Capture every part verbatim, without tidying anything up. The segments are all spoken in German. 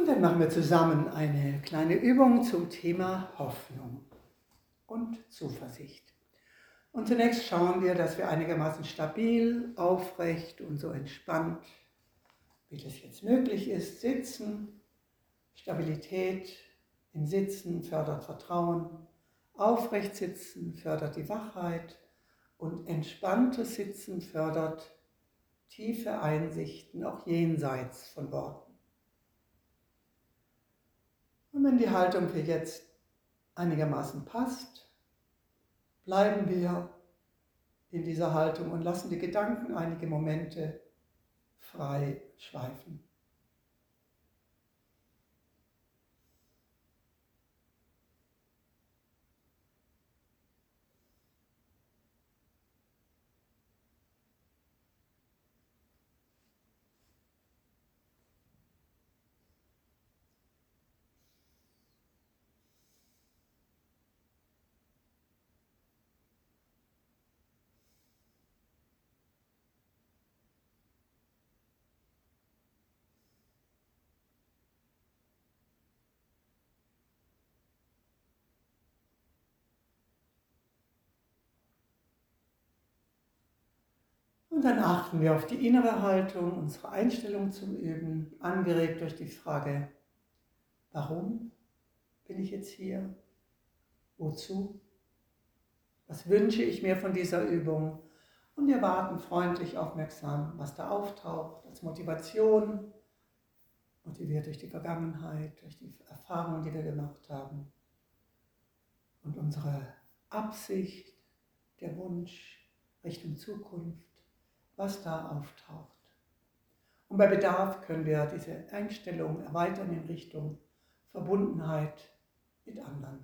Und dann machen wir zusammen eine kleine Übung zum Thema Hoffnung und Zuversicht. Und zunächst schauen wir, dass wir einigermaßen stabil, aufrecht und so entspannt, wie das jetzt möglich ist, sitzen. Stabilität im Sitzen fördert Vertrauen, aufrecht sitzen fördert die Wachheit und entspanntes Sitzen fördert tiefe Einsichten, auch jenseits von Worten. Und wenn die Haltung für jetzt einigermaßen passt, bleiben wir in dieser Haltung und lassen die Gedanken einige Momente frei schweifen. Und dann achten wir auf die innere Haltung, unsere Einstellung zum Üben, angeregt durch die Frage, warum bin ich jetzt hier? Wozu? Was wünsche ich mir von dieser Übung? Und wir warten freundlich, aufmerksam, was da auftaucht, als Motivation, motiviert durch die Vergangenheit, durch die Erfahrungen, die wir gemacht haben. Und unsere Absicht, der Wunsch Richtung Zukunft, was da auftaucht. Und bei Bedarf können wir diese Einstellung erweitern in Richtung Verbundenheit mit anderen.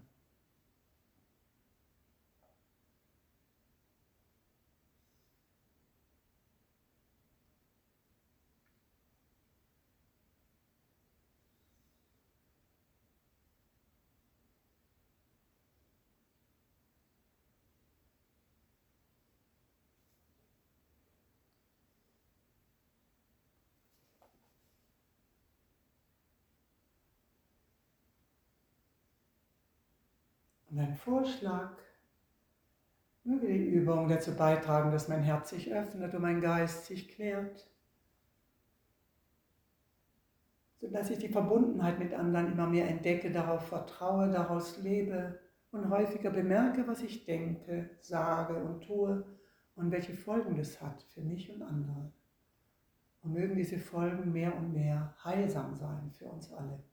Und ein Vorschlag, möge die Übung dazu beitragen, dass mein Herz sich öffnet und mein Geist sich klärt, sodass ich die Verbundenheit mit anderen immer mehr entdecke, darauf vertraue, daraus lebe und häufiger bemerke, was ich denke, sage und tue und welche Folgen das hat für mich und andere. Und mögen diese Folgen mehr und mehr heilsam sein für uns alle.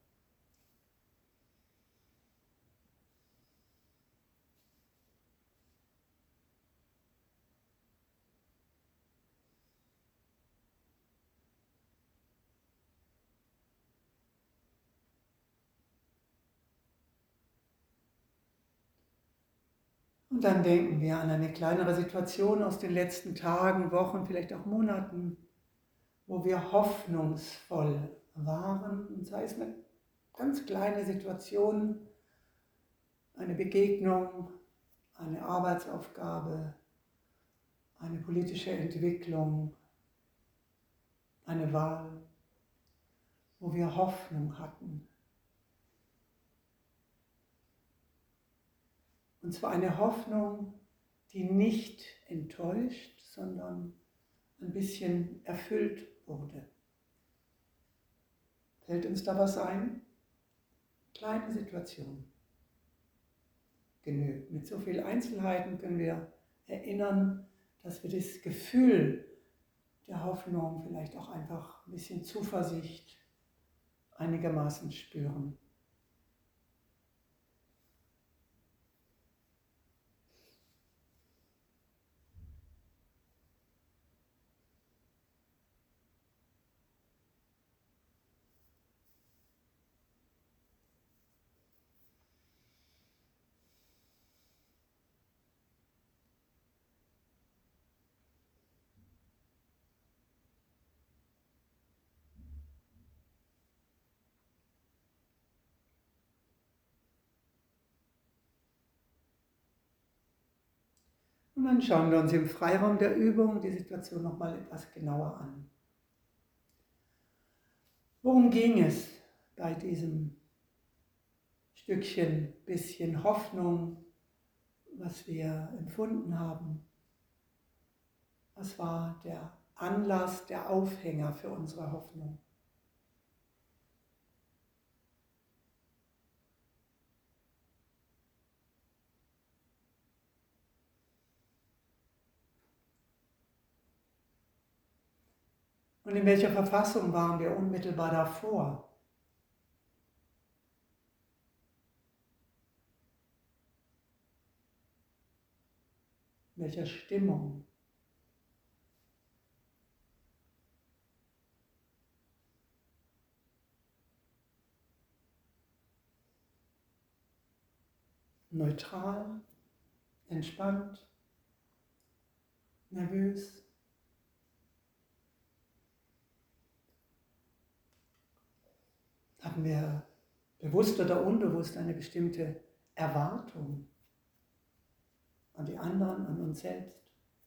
Und dann denken wir an eine kleinere Situation aus den letzten Tagen, Wochen, vielleicht auch Monaten, wo wir hoffnungsvoll waren, und sei es eine ganz kleine Situation, eine Begegnung, eine Arbeitsaufgabe, eine politische Entwicklung, eine Wahl, wo wir Hoffnung hatten. Und zwar eine Hoffnung, die nicht enttäuscht, sondern ein bisschen erfüllt wurde. Fällt uns da was ein? Kleine Situation. Genügt. Mit so vielen Einzelheiten können wir erinnern, dass wir das Gefühl der Hoffnung, vielleicht auch einfach ein bisschen Zuversicht einigermaßen spüren. Und dann schauen wir uns im Freiraum der Übung die Situation nochmal etwas genauer an. Worum ging es bei diesem Stückchen, bisschen Hoffnung, was wir empfunden haben. Was war der Anlass, der Aufhänger für unsere Hoffnung? Und in welcher Verfassung waren wir unmittelbar davor? In welcher Stimmung? Neutral, entspannt, nervös? Haben wir bewusst oder unbewusst eine bestimmte Erwartung an die anderen, an uns selbst?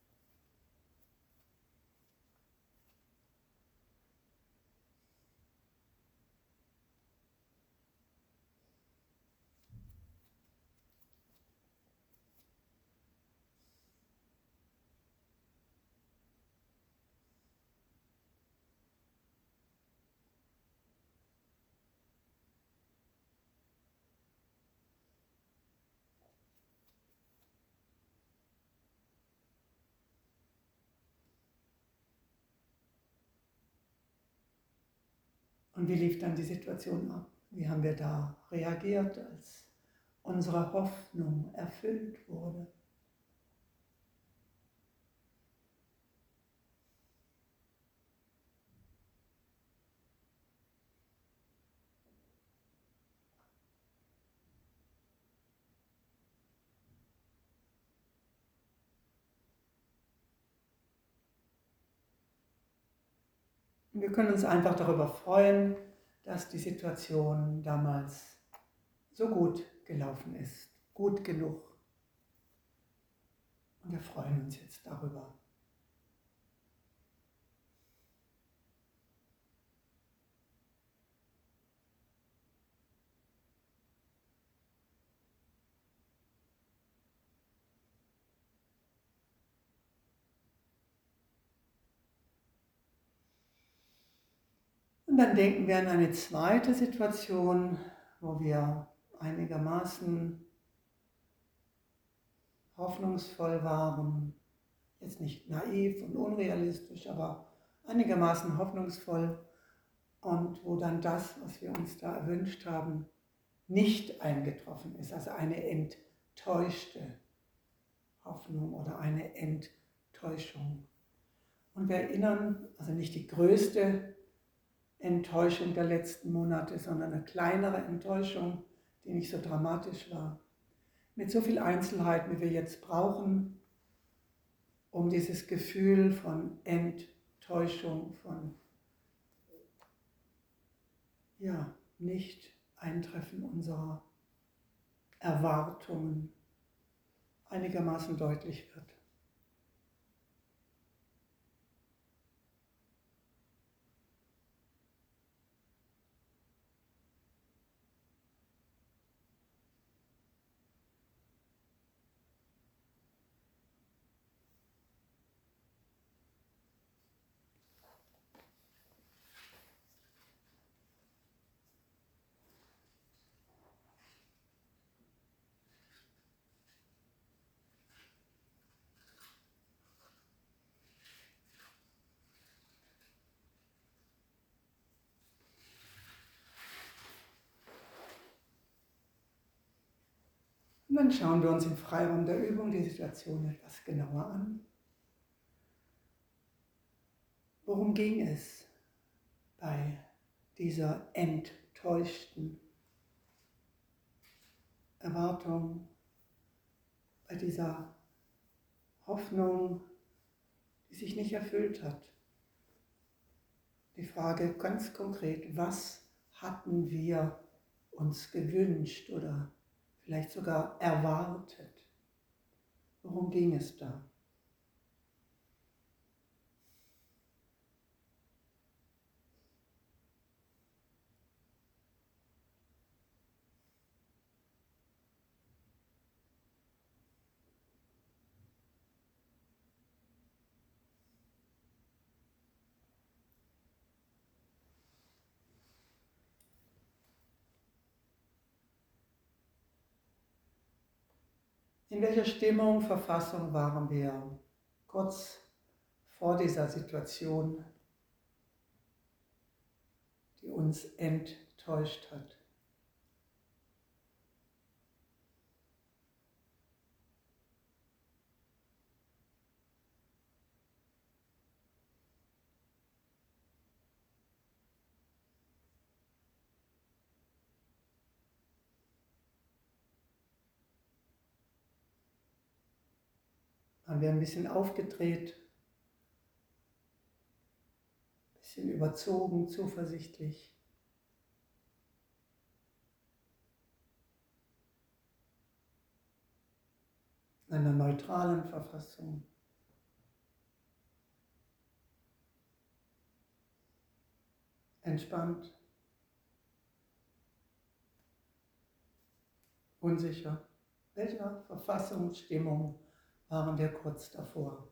Und wie lief dann die Situation ab? Wie haben wir da reagiert, als unsere Hoffnung erfüllt wurde? Und wir können uns einfach darüber freuen, dass die Situation damals so gut gelaufen ist, gut genug. Und wir freuen uns jetzt darüber. Und dann denken wir an eine zweite Situation, wo wir einigermaßen hoffnungsvoll waren, jetzt nicht naiv und unrealistisch, aber einigermaßen hoffnungsvoll und wo dann das, was wir uns da erwünscht haben, nicht eingetroffen ist, also eine enttäuschte Hoffnung oder eine Enttäuschung. Und wir erinnern, also nicht die größte Enttäuschung der letzten Monate, sondern eine kleinere Enttäuschung, die nicht so dramatisch war. Mit so viel Einzelheit, wie wir jetzt brauchen, um dieses Gefühl von Enttäuschung, von ja, Nicht-Eintreffen unserer Erwartungen einigermaßen deutlich wird. Und dann schauen wir uns im Freiraum der Übung die Situation etwas genauer an. Worum ging es bei dieser enttäuschten Erwartung, bei dieser Hoffnung, die sich nicht erfüllt hat? Die Frage ganz konkret, was hatten wir uns gewünscht oder vielleicht sogar erwartet? Worum ging es da? In welcher Stimmung, Verfassung waren wir kurz vor dieser Situation, die uns enttäuscht hat? Waren wir ein bisschen aufgedreht, ein bisschen überzogen, zuversichtlich? In einer neutralen Verfassung? Entspannt? Unsicher? Welcher Verfassungsstimmung waren wir kurz davor?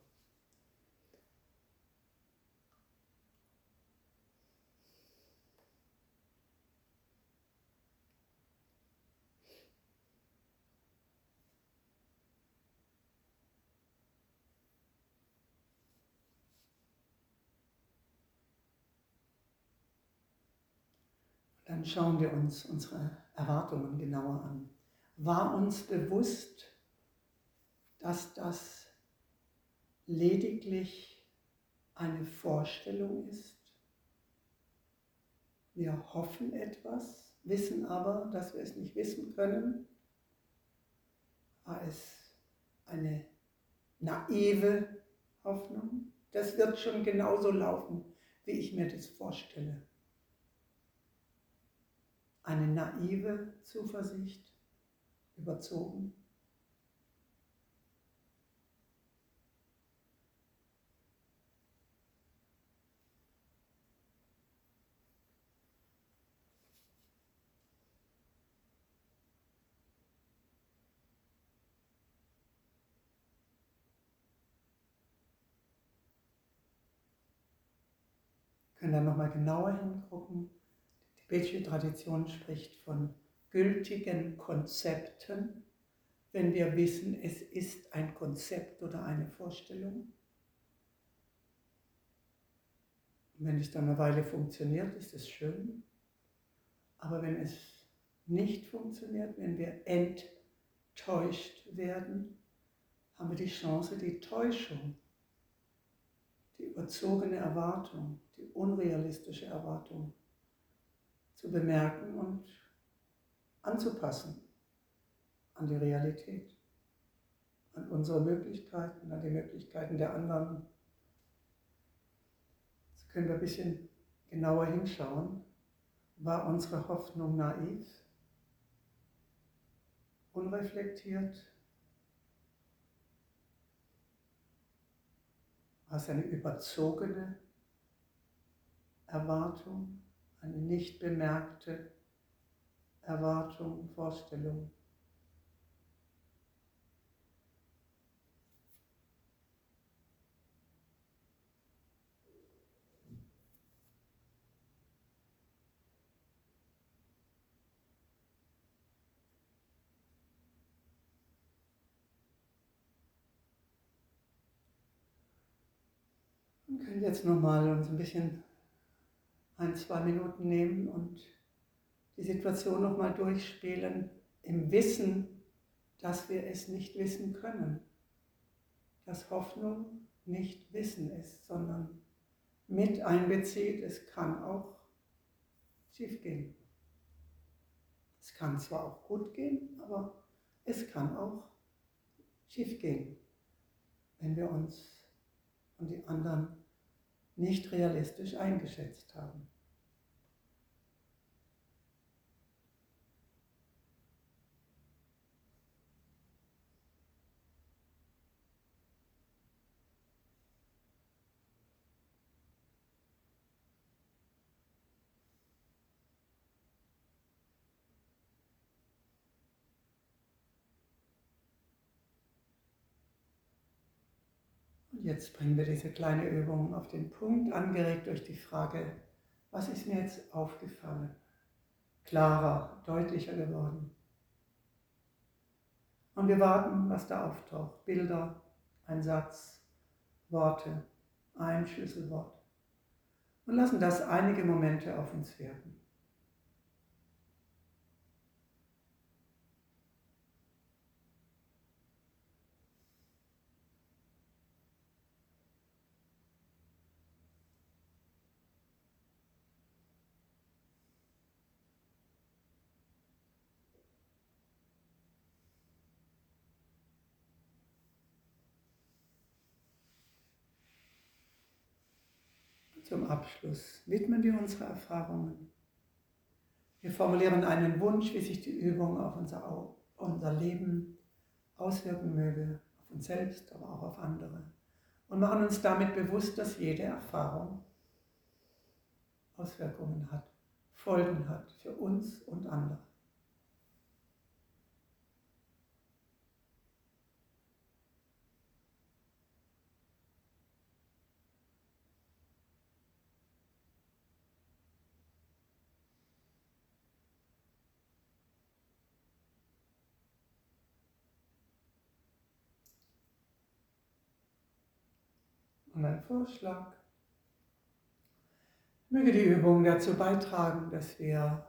Dann schauen wir uns unsere Erwartungen genauer an. War uns bewusst, dass das lediglich eine Vorstellung ist? Wir hoffen etwas, wissen aber, dass wir es nicht wissen können. War es eine naive Hoffnung? Das wird schon genauso laufen, wie ich mir das vorstelle. Eine naive Zuversicht, überzogen. Wir können dann nochmal genauer hingucken. Die tibetische Tradition spricht von gültigen Konzepten, wenn wir wissen, es ist ein Konzept oder eine Vorstellung. Und wenn es dann eine Weile funktioniert, ist es schön. Aber wenn es nicht funktioniert, wenn wir enttäuscht werden, haben wir die Chance, die Täuschung, die überzogene Erwartung, die unrealistische Erwartung zu bemerken und anzupassen an die Realität, an unsere Möglichkeiten, an die Möglichkeiten der anderen. Jetzt können wir ein bisschen genauer hinschauen. War unsere Hoffnung naiv, unreflektiert? War es eine überzogene Erwartung, eine nicht bemerkte Erwartung, Vorstellung? Wir können jetzt nochmal uns ein bisschen ein, zwei Minuten nehmen und die Situation nochmal durchspielen, im Wissen, dass wir es nicht wissen können. Dass Hoffnung nicht Wissen ist, sondern mit einbezieht, es kann auch schief gehen. Es kann zwar auch gut gehen, aber es kann auch schief gehen, wenn wir uns und die anderen nicht realistisch eingeschätzt haben. Und jetzt bringen wir diese kleine Übung auf den Punkt, angeregt durch die Frage, was ist mir jetzt aufgefallen? Klarer, deutlicher geworden. Und wir warten, was da auftaucht. Bilder, ein Satz, Worte, ein Schlüsselwort. Und lassen das einige Momente auf uns wirken. Zum Abschluss widmen wir unsere Erfahrungen. Wir formulieren einen Wunsch, wie sich die Übung auf unser, unser Leben auswirken möge, auf uns selbst, aber auch auf andere. Und machen uns damit bewusst, dass jede Erfahrung Auswirkungen hat, Folgen hat für uns und andere. Und ein Vorschlag: Möge die Übung dazu beitragen, dass wir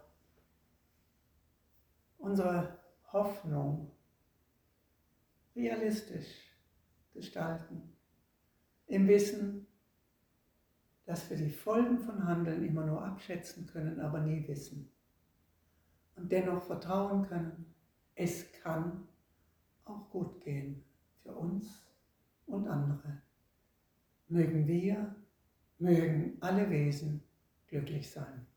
unsere Hoffnung realistisch gestalten, im Wissen, dass wir die Folgen von Handeln immer nur abschätzen können, aber nie wissen. Und dennoch vertrauen können, es kann auch gut gehen für uns und andere. Mögen wir, mögen alle Wesen glücklich sein.